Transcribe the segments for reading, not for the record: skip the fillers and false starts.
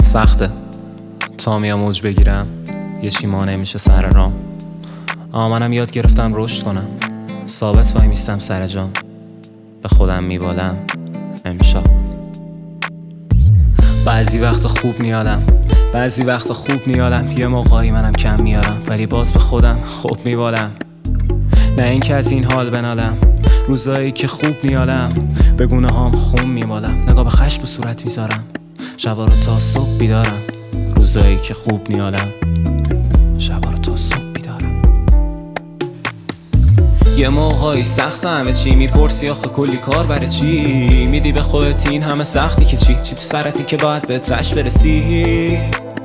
سخته تا میام موج بگیرم یه چی مانع میشه سر رام. منم یاد گرفتم رشد کنم، ثابت وای میستم سر جام. به خودم میبالم امشب. بعضی وقت خوب میادم، بعضی وقت خوب میادم. یه موقعی منم کم میارم ولی باز به خودم خوب میبالم. نه این که از این حال بنالم، روزایی که خوب میالم به گونه هام خون میمالم. نگاه به خشم به صورت میذارم، شبا رو تا صبح بیدارم. روزایی که خوب میالم، شبا رو تا صبح بیدارم. یه موقعی سخت همه چی، میپرسی آخه کلی کار برای چی؟ میدی به خودت این همه سختی که چی تو سرتی که باید به تش برسی؟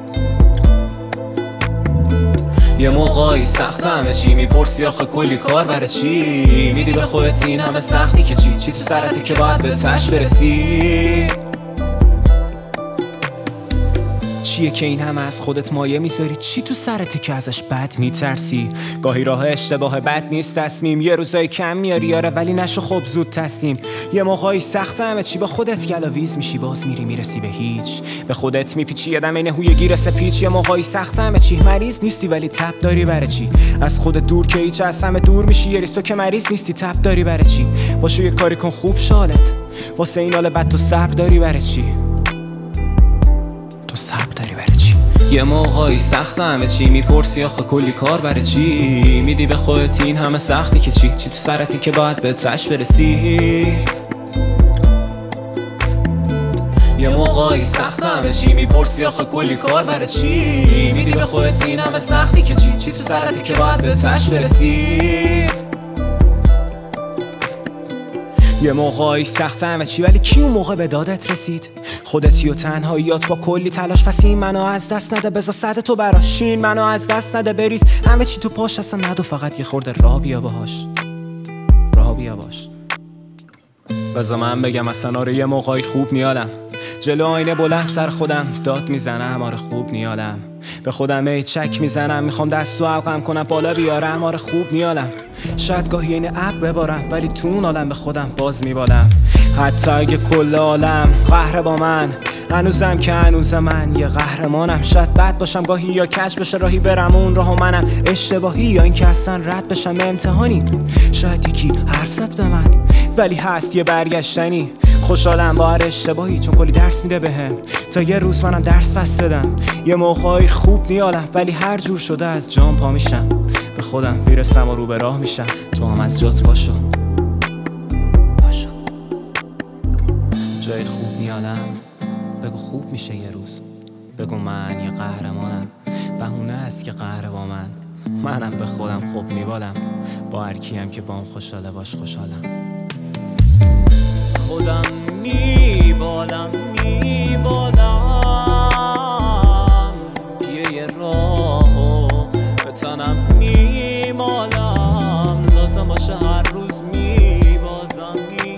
یه موقعی سخت همه چی، میپرسی آخه کلی کار برای چی؟ میدی به خودت این همه سختی که چی تو سرتی که باید به تش برسی؟ چیه که این همه از خودت مایه میذاری؟ چی تو سرته که ازش بد میترسی؟ گاهی راه اشتباه بد نیست تصمیم، یه روزای کم میاری آره ولی نشو خب زود تسلیم. یه موقعی سخت همه چی، با خودت گلاویز میشی باز میرسی به هیچ. به خودت میپیچی یه دم این هوی گیر سپیچ. یه موقعی سخت همه چی، مریض نیستی ولی تب داری برای چی؟ از خودت دور که هیچ، از همه دور میشی یه ریز. تو که مریض نیستی تب داری برای چی؟ باشه یه کاری کن خوب شالت، واسه این حال بد تو صبر داری برای چی؟ تو صبر داری برای چی؟ یه موقعی سخت همه چی، میپرسی آخه کلی کار برای چی؟ میدی به خودت این همه سختی که چی تو سرتی که باید به تش برسی؟ یه موقعی سخت همه چی، میپرسی آخه کلی کار برای چی؟ میدی به خودت این همه سختی که چی تو سرتی که باید به تش برسی؟ یه موقعی سخت همه چی، ولی کی اون موقع به دادت رسید؟ خودتی و تنهاییات با کلی تلاش. پس این منو از دست نده، بذار صد تو براشین. منو از دست نده بریز همه چی تو پاش، اصلا ندو فقط یه خورده راه بیا باهاش، راه بیا باش. بذار من بگم اصلا آره یه موقعی خوب میادم، جلو آینه بلند سر خودم داد میزنم. آره خوب نیالم، به خودم ای چک میزنم. میخوام دستو علقم کنم بالا بیارم. آره خوب نیالم، شاید گاهی این ابر ببارم ولی تو اون عالم به خودم باز میبالم. حتی اگه کل عالم قهر با من، هنوزم که هنوز من یه قهرمانم. شاید بد باشم گاهی یا کج بشه راهی برم اون راه منم اشتباهی، یا اینکه اصلا رد بشم امتحانی. شاید یکی حرف زد به من ولی هست یه برگشتنی. خوشحالم با هر اشتباهی چون کلی درس میده بهم، تا یه روز منم درس پس بدم. یه موقعی خوب نیالم ولی هر جور شده از جام پا میشم. به خودم میرسم و رو به راه میشم. تو هم از جات باشو، جای خوب میالم. بگو خوب میشه یه روز، بگو من یه قهرمانم. بهونه است که قهر با منم به خودم خوب میبالم. با هر کیم که با اون خوشحاله باش خوشحالم. خودم میبالم یه راهو به تنم میمالم. لازم باشه هر روز میبازم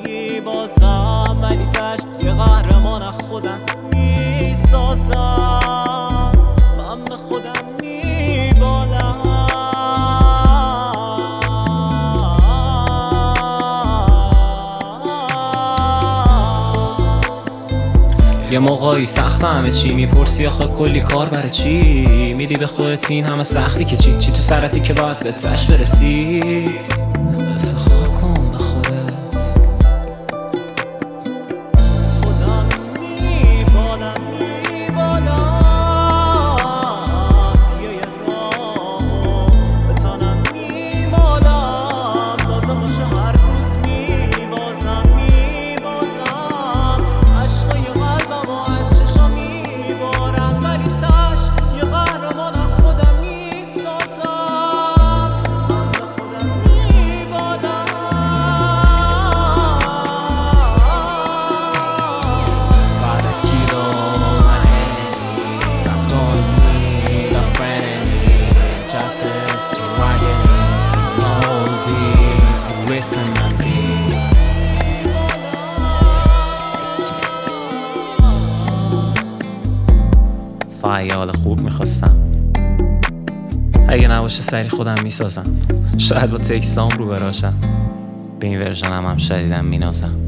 ولی تش یه قهرمان از خودم میسازم. من به خودم میبالم. یه موقعی سخت همه چی، میپرسی آخه کلی کار برای چی؟ میدی به خودت این همه سختی که چی تو سرتی که باید به تش برسی؟ افتخار کن به خودت. خودم میبالم یه راهو به تنم میمالم. لازم باشه هر روز میبازم عشقای قلبم و از چشم میبارم ولی تش یه قهرمان از خودم میسازم. من به خودم میبالم. بعد کیلو من enemies, I don't need a friend anymore. Just as to writing all these within my beats. فعال خوب میخواستم، اگه نباشه سری خودم میسازم. شاید با تکسام رو براشم، به این ورژن هم شدیدم مینازم.